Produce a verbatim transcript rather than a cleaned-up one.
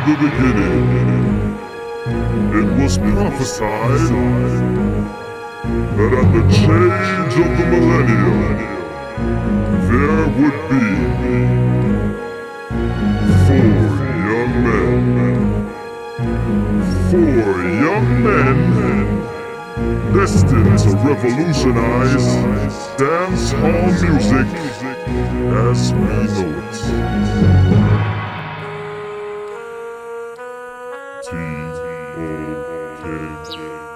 the beginning, it was prophesied that at the change of the millennium, there would be four young men. Four young men destined to revolutionize dancehall music as we know it. T O K